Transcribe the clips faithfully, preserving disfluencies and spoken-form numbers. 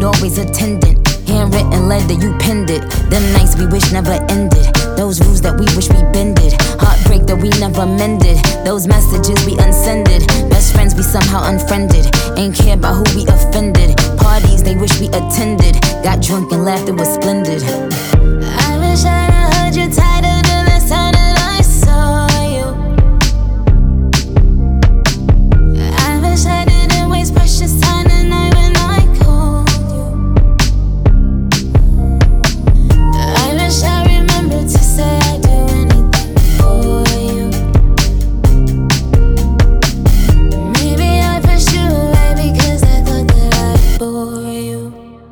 always attendant. Handwritten letter, you penned it. Them nights we wish never ended. Those rules that we wish we bended. Heartbreak that we never mended. Those messages we unsended. Best friends we somehow unfriended. Ain't care about who we offended. Parties they wish we attended. Got drunk and laughed, it was splendid. I wish I'd have heard you tighter the last time that I saw you. I wish I didn't waste precious time tonight when I called you. I wish I remembered to say I'd do anything for you. Maybe I pushed you away because I thought that I'd bore you.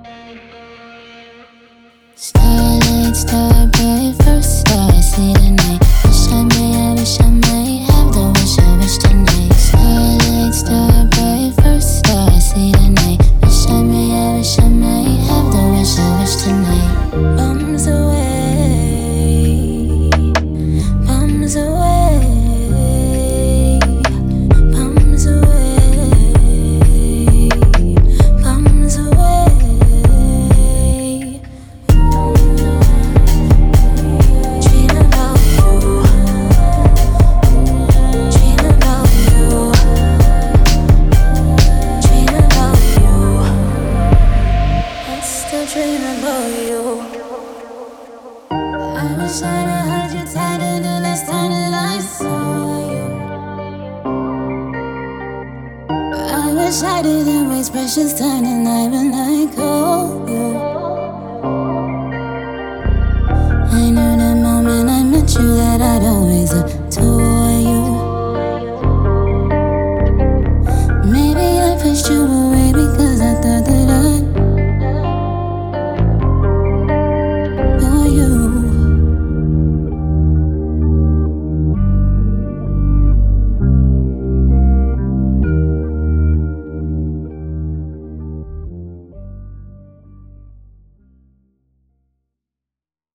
Starlight, star bright, first star I see tonight. Wish I may, I wish I might have the wish I wish tonight. Starlight, star bright, first star I see tonight. Wish I may, I wish I might have the wish I wish tonight. Bums away, bums away, bums away, bums away. Dream about you, dream about you, dream about you. I still dream about you. I wish I'd have heard you tighter the last time that I saw you. I wish I didn't waste precious time tonight when I called you.